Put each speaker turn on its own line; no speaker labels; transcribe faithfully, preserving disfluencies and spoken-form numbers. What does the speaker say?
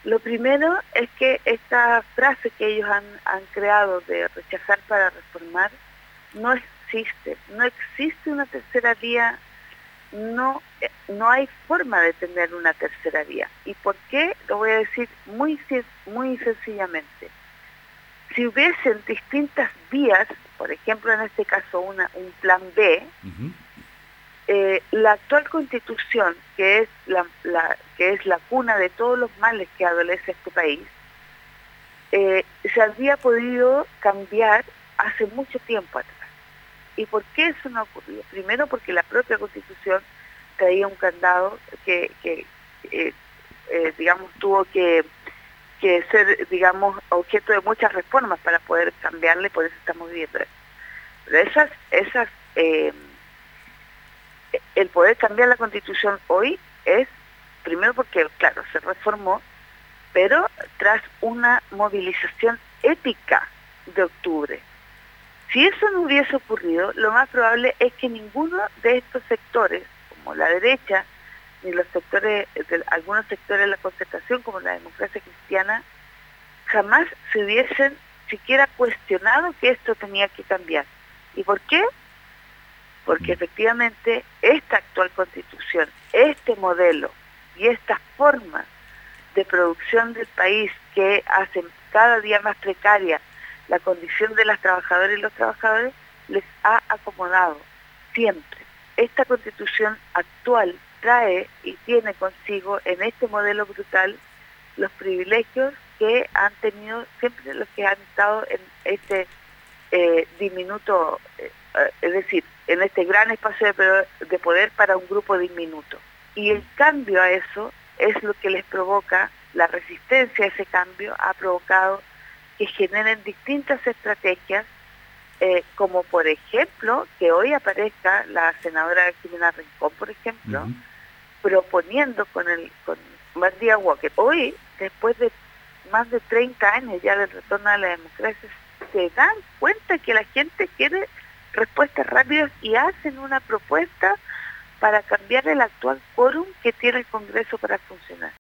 Lo primero es que esta frase que ellos han, han creado de rechazar para reformar no existe, no existe una tercera vía, no, no hay forma de tener una tercera vía. ¿Y por qué? Lo voy a decir muy, muy sencillamente. Si hubiesen distintas vías, por ejemplo en este caso una, un plan B, uh-huh. eh, la actual constitución, que es la, la, que es la cuna de todos los males que adolece este país, eh, se habría podido cambiar hace mucho tiempo atrás. ¿Y por qué eso no ha ocurrido? Primero porque la propia constitución traía un candado que, que eh, eh, digamos, tuvo que, que ser, digamos, objeto de muchas reformas para poder cambiarle, por eso estamos viviendo eso. Pero esas, esas, eh, el poder cambiar la constitución hoy es, primero porque, claro, se reformó, pero tras una movilización épica de octubre. Si eso no hubiese ocurrido, lo más probable es que ninguno de estos sectores, como la derecha, ni los sectores, de algunos sectores de la concertación, como la democracia cristiana, jamás se hubiesen siquiera cuestionado que esto tenía que cambiar. ¿Y por qué? Porque efectivamente esta actual constitución, este modelo y esta forma de producción del país que hacen cada día más precaria la condición de las trabajadoras y los trabajadores, les ha acomodado siempre. Esta constitución actual trae y tiene consigo en este modelo brutal los privilegios que han tenido siempre los que han estado en este eh, diminuto, eh, es decir, en este gran espacio de, de poder para un grupo diminuto. Y el cambio a eso es lo que les provoca, la resistencia a ese cambio ha provocado que generen distintas estrategias, eh, como por ejemplo, que hoy aparezca la senadora Jimena Rincón, por ejemplo, uh-huh. proponiendo con el con Matías Walker. Hoy, después de más de treinta años ya del retorno a la democracia, se dan cuenta que la gente quiere respuestas rápidas y hacen una propuesta para cambiar el actual quórum que tiene el Congreso para funcionar.